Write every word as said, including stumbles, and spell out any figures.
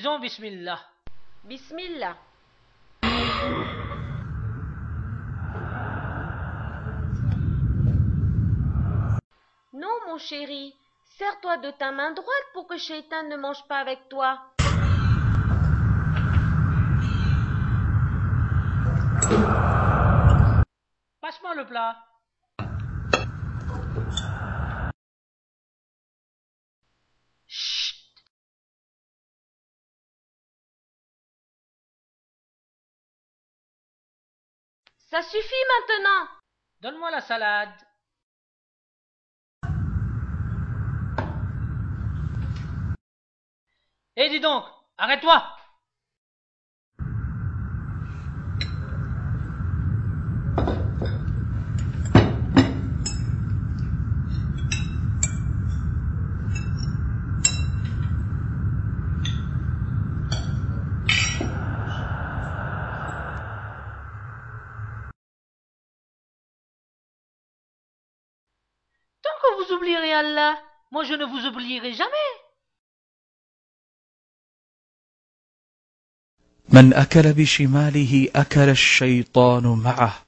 Disons Bismillah. Bismillah. Non, mon chéri, serre-toi de ta main droite pour que Shaitan ne mange pas avec toi. Passe-moi le plat. Chut. Ça suffit maintenant. Donne-moi la salade. Eh, dis donc, arrête-toi. Tant que vous oublierez Allah, moi je ne vous oublierai jamais. من أكل بشماله أكل الشيطان معه